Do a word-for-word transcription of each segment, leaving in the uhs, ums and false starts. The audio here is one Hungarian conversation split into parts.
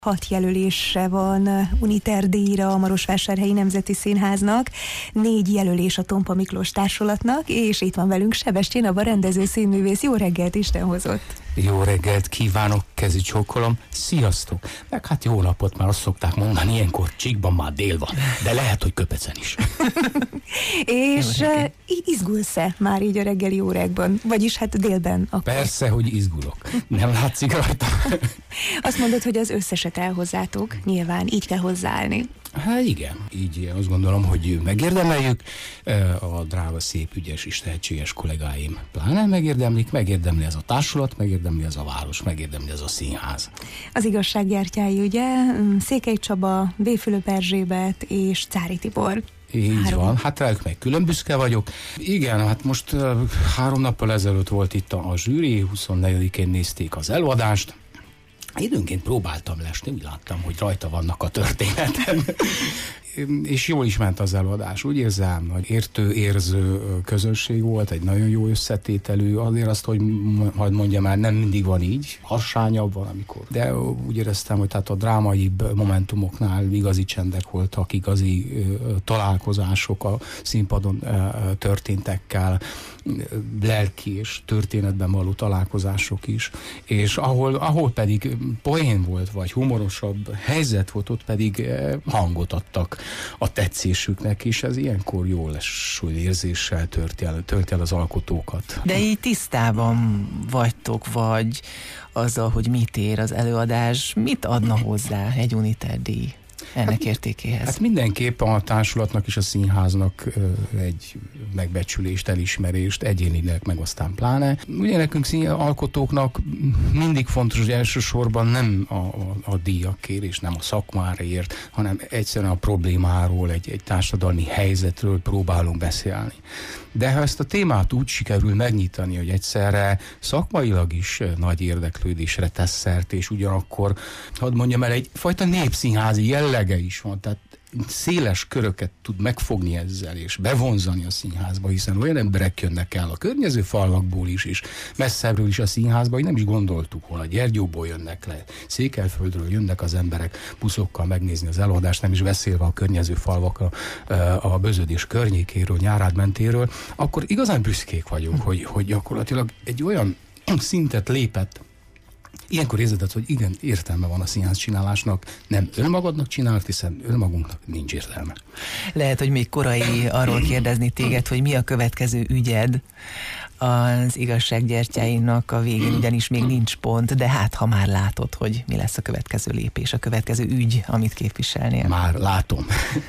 Hat jelölése van Uniter díjra a Marosvásárhelyi Nemzeti Színháznak, négy jelölés a Tompa Miklós Társulatnak, és itt van velünk Sebestyén Aba rendező színművész. Jó reggelt, Isten hozott! Jó reggelt kívánok, kezi csókolom, sziasztok! Meg hát jó napot, már azt szokták mondani, ilyenkor Csíkban már dél van, de lehet, hogy Köpecen is. És izgulsz-e már így a reggeli órákban? Vagyis hát délben akkor? Persze, hogy izgulok. Nem látszik rajta. Azt mondod, hogy az összeset elhozzátok, nyilván így kell hozzáállni. Hát igen, így azt gondolom, hogy megérdemeljük. A drága, szép, ügyes és tehetséges kollégáim pláne megérdemlik, megérdemli ez a társulat, megérdemli ez a város, megérdemli ez a színház. Az igazsággyertyái, ugye? Székely Csaba, B. Fülöp Erzsébet és Cári Tibor. Így három. van, hát rájuk meg külön büszke vagyok. Igen, hát most uh, három nappal ezelőtt volt itt a, a zsűri, huszonnegyedikén nézték az előadást. Időnként próbáltam lesni, úgy láttam, hogy rajta vannak a történeten. És jól is ment az előadás. Úgy érzem, hogy értő, érző közösség volt, egy nagyon jó összetételű. Azért azt, hogy majd mondjam már, nem mindig van így. Harsányabb van, amikor. De úgy éreztem, hogy tehát a drámai momentumoknál igazi csendek voltak, igazi találkozások a színpadon történtekkel, lelki és történetben való találkozások is. És ahol, ahol pedig poén volt, vagy humorosabb helyzet volt, ott pedig hangot adtak a tetszésüknek, és ez ilyenkor jól leső érzéssel tölti el, tölti el az alkotókat. De így tisztában vagytok, vagy azzal, hogy mit ér az előadás, mit adna hozzá egy Uniter díj ennek hát, értékéhez? Hát mindenképp a társulatnak és a színháznak ö, egy megbecsülést, elismerést, egyénileg meg aztán pláne. Ugye nekünk színalkotóknak mindig fontos, hogy elsősorban nem a, a, a díjakért és nem a szakmára ért, hanem egyszerűen a problémáról, egy, egy társadalmi helyzetről próbálunk beszélni. De ha ezt a témát úgy sikerül megnyitani, hogy egyszerre szakmailag is nagy érdeklődésre tesz szert, és ugyanakkor, hadd mondjam el, egyfajta népszínházi jellege is van, tehát széles köröket tud megfogni ezzel, és bevonzani a színházba, hiszen olyan emberek jönnek el a környező falvakból is, és messzebbről is a színházba, hogy nem is gondoltuk volna. Gyergyóból jönnek le, Székelyföldről jönnek az emberek buszokkal megnézni az előadást, nem is beszélve a környező falvak a, a Bözödés környékéről, Nyárád mentéről, akkor igazán büszkék vagyunk, hogy, hogy gyakorlatilag egy olyan szintet lépett. Ilyenkor érzed, hogy igen, értelme van a színház csinálásnak, nem önmagadnak csinálni, hiszen önmagunknak nincs értelme. Lehet, hogy még korai arról kérdezni téged, hogy mi a következő ügyed az igazsággyertyáinak a végén, ugyanis még nincs pont, de hát ha már látod, hogy mi lesz a következő lépés, a következő ügy, amit képviselnél. Már látom.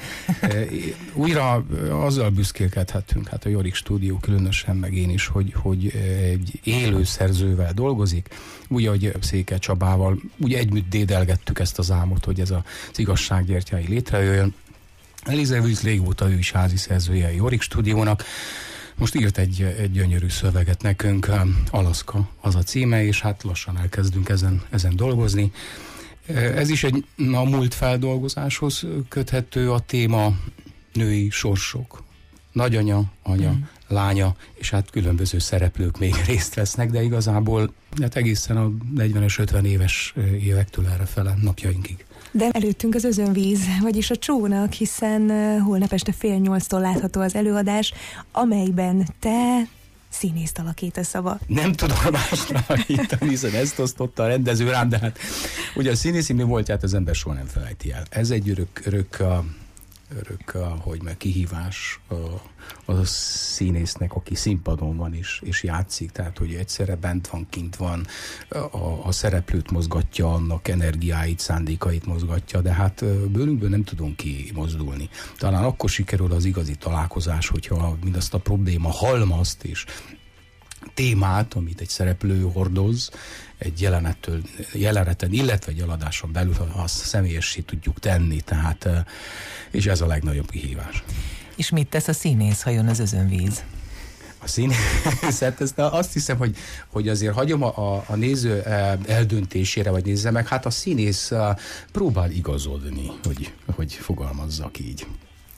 Újra azzal büszkélkedhetünk, hát a Jorik Stúdió különösen, meg én is, hogy, hogy egy élő szerzővel dolgozik, úgy, ahogy Székely Csabával, úgy együtt dédelgettük ezt az álmot, hogy ez az igazsággyertyái létrejöjjön. Elizabeth régóta ő is házi szerzője a Jorik Stúdiónak. Most írt egy, egy gyönyörű szöveget nekünk, Alaszka az a címe, és hát lassan elkezdünk ezen, ezen dolgozni. Ez is egy a múlt feldolgozáshoz köthető a téma, női sorsok. Nagyanya, anya, mm. lánya, és hát különböző szereplők még részt vesznek, de igazából hát egészen a negyvenes, ötven éves évektől errefele napjainkig. De előttünk az özönvíz, vagyis a csónak, hiszen holnap este fél nyolctól látható az előadás, amelyben te színészt alakítasz, Aba. Nem tudom másra alakítani, hiszen ezt osztotta a rendező rám, de hát ugye a színészi mi voltját az ember soha nem felejti el. Ez egy örök, örök a örök, hogy meg kihívás a, a színésznek, aki színpadon van is, és játszik, tehát hogy egyszerre bent van, kint van, a, a szereplőt mozgatja, annak energiáit, szándékait mozgatja, de hát bőrünkből nem tudunk kimozdulni. Talán akkor sikerül az igazi találkozás, hogyha mindazt a probléma halmazt és témát, amit egy szereplő hordoz, egy jelenettől, jeleneten, illetve egy eladáson belül azt személyessé tudjuk tenni, tehát, és ez a legnagyobb kihívás. És mit tesz a színész, ha jön az özönvíz? A színészet, ezt azt hiszem, hogy, hogy azért hagyom a, a néző eldöntésére, vagy nézze meg, hát a színész próbál igazodni, hogy, hogy fogalmazzak így.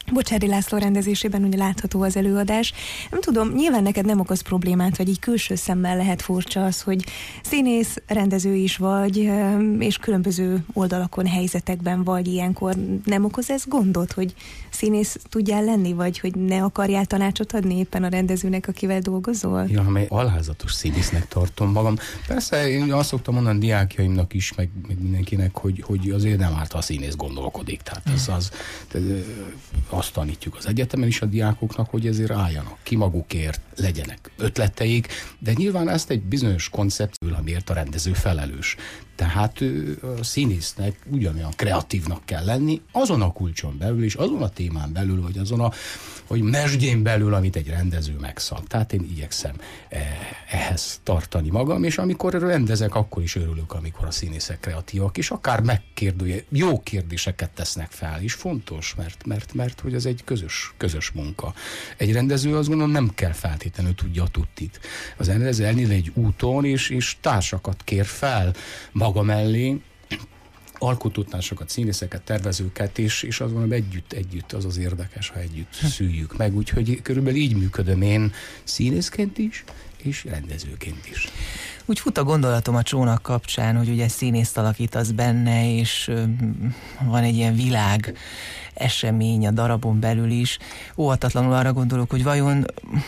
Bocsári László rendezésében ugye látható az előadás. Nem tudom, nyilván neked nem okoz problémát, vagy így külső szemmel lehet furcsa az, hogy színész, rendező is vagy, és különböző oldalakon, helyzetekben vagy ilyenkor. Nem okoz ez gondot, hogy színész tudjál lenni, vagy hogy ne akarjál tanácsot adni éppen a rendezőnek, akivel dolgozol? Ja, amely alházatos színésznek tartom magam. Persze én azt szoktam mondani a diákjaimnak is, meg, meg mindenkinek, hogy, hogy azért nem árt, ha a színész gondolkodik. Tehát ez az... azt tanítjuk az egyetemen is a diákoknak, hogy ezért álljanak ki magukért, legyenek ötleteik, de nyilván ezt egy bizonyos koncepció, amiért a rendező felelős. Tehát a színésznek ugyanolyan kreatívnak kell lenni, azon a kulcson belül, és azon a témán belül, vagy azon a hogy mesdjén belül, amit egy rendező megszab. Tehát én igyekszem ehhez tartani magam, és amikor rendezek, akkor is örülök, amikor a színészek kreatívak, és akár megkérdője, jó kérdéseket tesznek fel, és fontos, mert, mert, mert hogy ez egy közös, közös munka. Egy rendező azt gondolom nem kell feltétlenül tudja a tudtit. Az rendező elindul egy úton, és, és társakat kér fel maga mellé, alkotótársakat, színészeket, tervezőket, és, és azt mondom, együtt, együtt az az érdekes, ha együtt szüljük meg. Úgyhogy körülbelül így működöm én színészként is, és rendezőként is. Úgy fut a gondolatom a Csónak kapcsán, hogy ugye színészt alakítasz benne, és van egy ilyen világ esemény a darabon belül is. Óhatatlanul arra gondolok, hogy vajon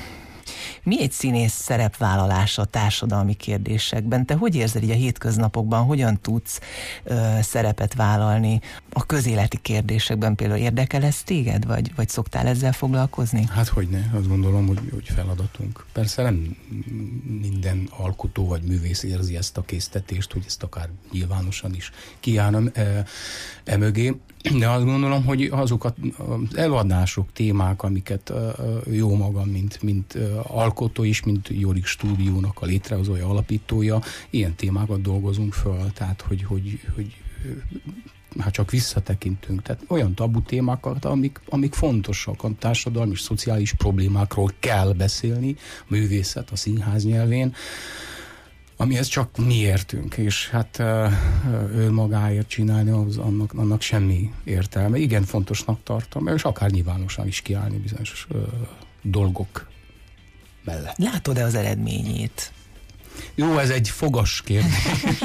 mi egy színész szerepvállalása a társadalmi kérdésekben? Te hogy érzed így a hétköznapokban, hogyan tudsz ö, szerepet vállalni a közéleti kérdésekben? Például érdekel ez téged, vagy, vagy szoktál ezzel foglalkozni? Hát hogyne, azt gondolom, hogy, hogy feladatunk. Persze nem minden alkotó vagy művész érzi ezt a késztetést, hogy ezt akár nyilvánosan is kiállnom e, e mögé. De azt gondolom, hogy azokat az előadások, témák, amiket jó magam, mint, mint alkotó is, mint Jorik Stúdiónak a létrehozója, alapítója, ilyen témákat dolgozunk föl, tehát hogy, hogy, hogy hát csak visszatekintünk. Tehát olyan tabu témákat, amik, amik fontosak, a társadalmi és szociális problémákról kell beszélni, a művészet, a színház nyelvén, amihez csak mi értünk, és hát ő magáért csinálni, az, annak, annak semmi értelme. Igen, fontosnak tartom, és akár nyilvánosan is kiállni bizonyos ö, dolgok mellett. Látod-e az eredményét? Jó, ez egy fogas kérdés.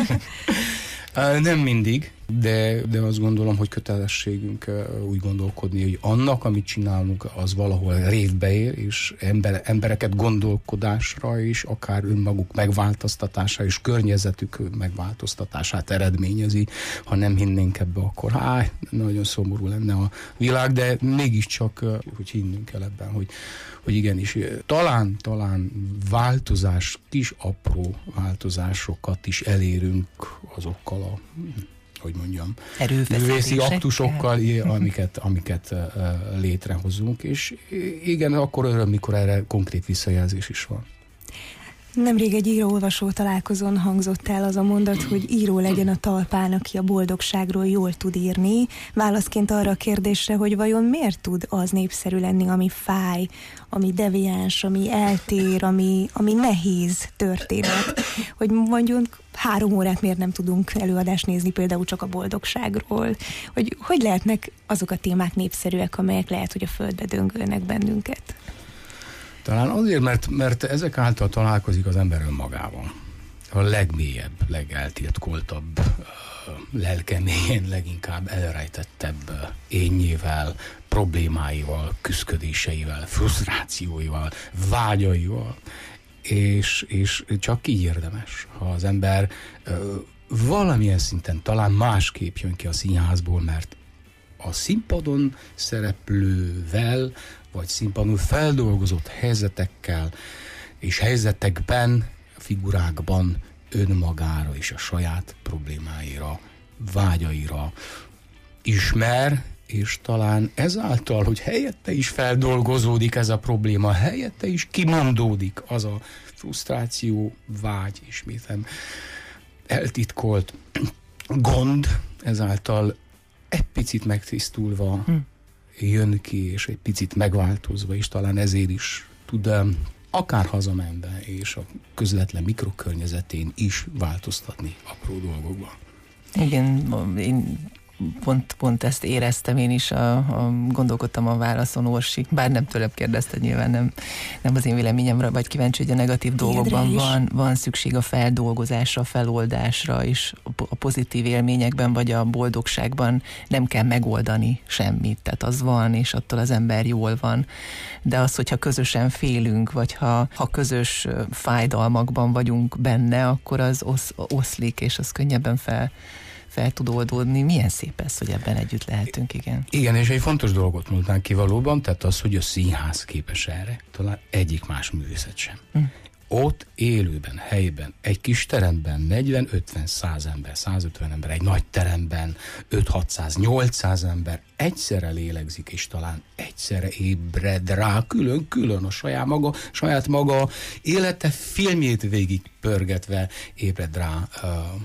Nem mindig, de, de azt gondolom, hogy kötelességünk úgy gondolkodni, hogy annak, amit csinálunk, az valahol révbe ér, és ember, embereket gondolkodásra is, akár önmaguk megváltoztatására és környezetük megváltoztatását eredményezi. Ha nem hinnénk ebbe, akkor háj, nagyon szomorú lenne a világ, de mégiscsak, hogy hinnünk kell ebben, hogy, hogy igenis, talán, talán változás, kis apró változásokat is elérünk azokkal a hogy mondjam, művészi aktusokkal, amiket, amiket uh, létrehozunk, és igen, akkor öröm, mikor erre konkrét visszajelzés is van. Nemrég egy író-olvasó találkozón hangzott el az a mondat, hogy író legyen a talpán, aki a boldogságról jól tud írni. Válaszként arra a kérdésre, hogy vajon miért tud az népszerű lenni, ami fáj, ami deviáns, ami eltér, ami, ami nehéz történet. Hogy mondjuk három órát miért nem tudunk előadást nézni például csak a boldogságról. Hogy hogy lehetnek azok a témák népszerűek, amelyek lehet, hogy a földbe döngölnek bennünket? Talán azért, mert, mert ezek által találkozik az ember önmagával. A legmélyebb, legeltiltkoltabb lelkemélyen, leginkább elrejtettebb énnyével, problémáival, küszködéseivel, frusztrációival, vágyaival. És, és csak így érdemes, ha az ember valamilyen szinten talán másképp jön ki a színházból, mert a színpadon szereplővel, vagy színpadon feldolgozott helyzetekkel és helyzetekben, figurákban önmagára és a saját problémáira, vágyaira ismer, és talán ezáltal, hogy helyette is feldolgozódik ez a probléma, helyette is kimondódik az a frusztráció, vágy, ismétem eltitkolt gond, ezáltal egy picit megtisztulva hm. jön ki, és egy picit megváltozva, és talán ezért is tud akár hazamenve, és a közvetlen mikrokörnyezetén is változtatni apró dolgokban. Igen, én pont, pont ezt éreztem én is, a, a, gondolkodtam a válaszon, Orsi, bár nem tőlem kérdezte, nyilván nem, nem az én véleményemre, vagy kíváncsi, hogy a negatív dolgokban van, van szükség a feldolgozásra, a feloldásra, és a pozitív élményekben, vagy a boldogságban nem kell megoldani semmit, tehát az van, és attól az ember jól van. De az, hogyha közösen félünk, vagy ha, ha közös fájdalmakban vagyunk benne, akkor az osz, oszlik, és az könnyebben fel, fel tud oldódni. Milyen szép ez, hogy ebben együtt lehetünk, igen. Igen, és egy fontos dolgot mondtál ki valóban, tehát az, hogy a színház képes erre, talán egyik más művészet sem. Hm. Ott élőben, helyben, egy kis teremben negyven-ötven-száz ember, százötven ember, egy nagy teremben öt-hatszáz-nyolcszáz ember egyszerre lélegzik, és talán egyszerre ébred rá külön-külön a saját maga, saját maga élete filmjét végig pörgetve ébred rá, uh,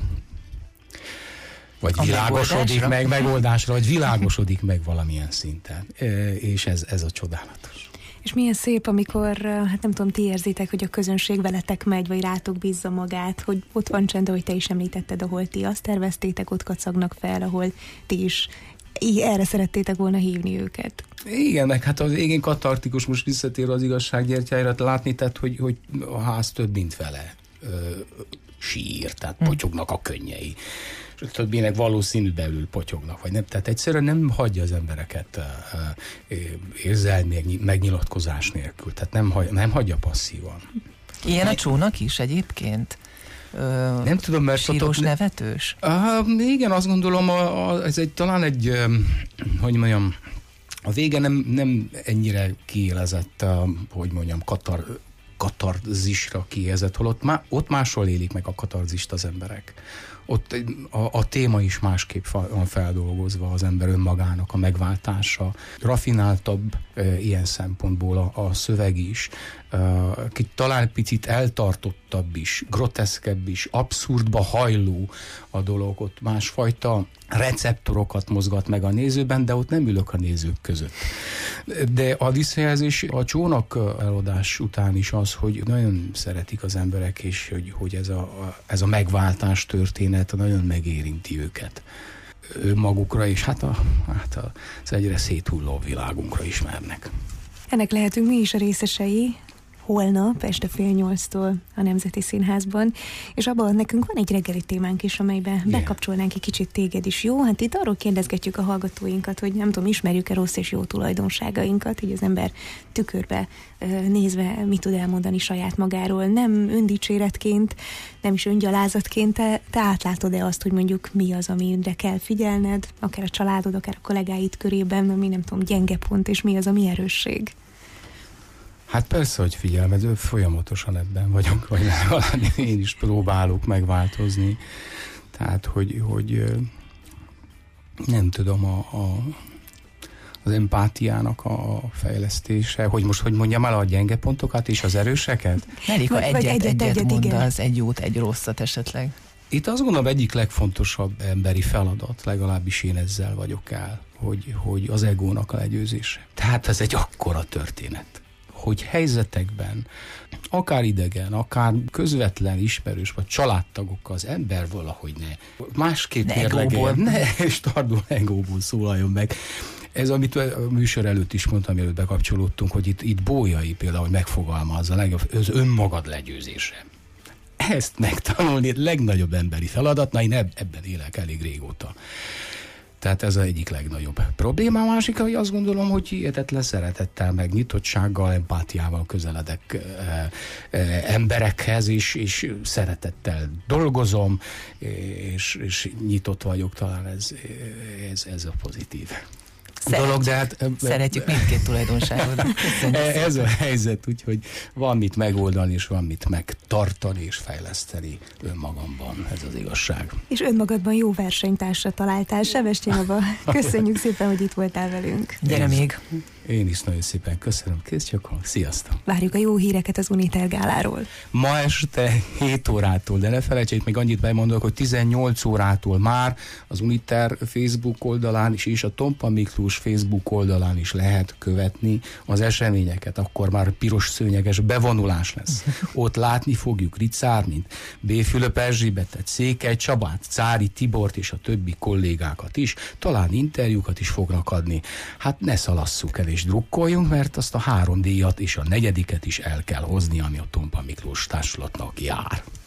vagy a világosodik meg, megoldásra, vagy világosodik meg valamilyen szinten. E, és ez, ez a csodálatos. És milyen szép, amikor, hát nem tudom, ti érzitek, hogy a közönség veletek megy, vagy rátok bízza magát, hogy ott van csend, ahogy te is említetted, ahol ti azt terveztétek, ott kacagnak fel, ahol ti is így erre szerettétek volna hívni őket. Igen, meg hát az végén katartikus, most visszatér az igazsággyertyáira, látni, tehát, hogy, hogy a ház több mint vele ö, sír, tehát hmm. potyognak a könnyei. És többének valószínű belül potyognak, vagy nem. Tehát egyszerűen nem hagyja az embereket uh, uh, érzelmi megnyilatkozás nélkül. Tehát nem, hagy, nem hagyja passzívan. Ilyen a Csónak is egyébként? Ö, nem tudom, mert... Sírós, nevetős? Uh, igen, azt gondolom, a, a, ez egy, talán egy, um, hogy mondjam, a vége nem, nem ennyire kiélezett, uh, hogy mondjam, katar, katarzisra kiélezett, holott má, ott máshol élik meg a katarzist az emberek. Ott a, a téma is másképp van feldolgozva, az ember önmagának a megváltása. Rafináltabb e, ilyen szempontból a, a szöveg is, e, ki talán picit eltartottabb is, groteszkebb is, abszurdba hajló a dolog, ott másfajta receptorokat mozgat meg a nézőben, de ott nem ülök a nézők között. De a visszajelzés a Csónak eladás után is az, hogy nagyon szeretik az emberek, és hogy, hogy ez, a, ez a megváltás történet nagyon megérinti őket önmagukra, és hát, a, hát a, az egyre széthulló világunkra ismernek. Ennek lehetünk mi is a részesei, holnap este fél nyolctól a Nemzeti Színházban, és abban nekünk van egy reggeli témánk is, amelyben yeah. bekapcsolnánk egy kicsit téged is, jó? Hát itt arról kérdezgetjük a hallgatóinkat, hogy nem tudom, ismerjük-e rossz és jó tulajdonságainkat, hogy az ember tükörbe nézve mit tud elmondani saját magáról, nem öndicséretként, nem is öngyalázatként, te, te átlátod-e azt, hogy mondjuk mi az, amire kell figyelned, akár a családod, akár a kollégáid körében, ami nem tudom, gyenge pont, és mi az, ami erősség? Hát persze, hogy figyelmező, folyamatosan ebben vagyok, vagy én is próbálok megváltozni. Tehát, hogy, hogy nem tudom, a, a, az empátiának a fejlesztése, hogy most, hogy mondjam el a gyenge pontokat és az erőseket? Elég, ha egyet, egyet, egyet, egyet mondasz, egy jót, egy rosszat esetleg. Itt azt gondolom egyik legfontosabb emberi feladat, legalábbis én ezzel vagyok el, hogy, hogy az egónak a legyőzése. Tehát ez egy akkora történet, hogy helyzetekben, akár idegen, akár közvetlen ismerős, vagy családtagokkal az ember valahogy ne, másképp érlegeljen, ne, és tardul egóból szólaljon meg. Ez, amit a műsor előtt is mondtam, mielőtt bekapcsolódtunk, hogy itt, itt Bolyai például, hogy megfogalmazza a legjobb, az önmagad legyőzése. Ezt megtanulni legnagyobb emberi feladat, na én ebben élek elég régóta. Tehát ez az egyik legnagyobb probléma. A másik, hogy azt gondolom, hogy hihetetlen szeretettel, meg nyitottsággal, empátiával közeledek e, e, emberekhez, és, és szeretettel dolgozom, és, és nyitott vagyok, talán ez, ez, ez a pozitív Szeretjük, dolog, de hát, szeretjük mindkét tulajdonságot. Ez a helyzet, úgyhogy van mit megoldani, és van mit megtartani és fejleszteni önmagamban, ez az igazság. És önmagadban jó versenytársra találtál, Sebestyén Aba. Köszönjük szépen, hogy itt voltál velünk. Gyere még! Én is nagyon szépen köszönöm, kész csak, sziasztok! Várjuk a jó híreket az Uniter gáláról. Ma este hét órától, de ne felejtsék, még annyit bemondok, hogy tizennyolc órától már az Uniter Facebook oldalán is, és a Tompa Miklós Facebook oldalán is lehet követni az eseményeket. Akkor már piros szőnyeges bevonulás lesz. Ott látni fogjuk Ritz Ármint, B. Fülöp Erzsébetet, Székely Csabát, Cári Tibort és a többi kollégákat is. Talán interjúkat is fognak adni. Hát ne szalasszuk el és drukkoljunk, mert azt a három díjat és a negyediket is el kell hozni, ami a Tompa Miklós társulatnak jár.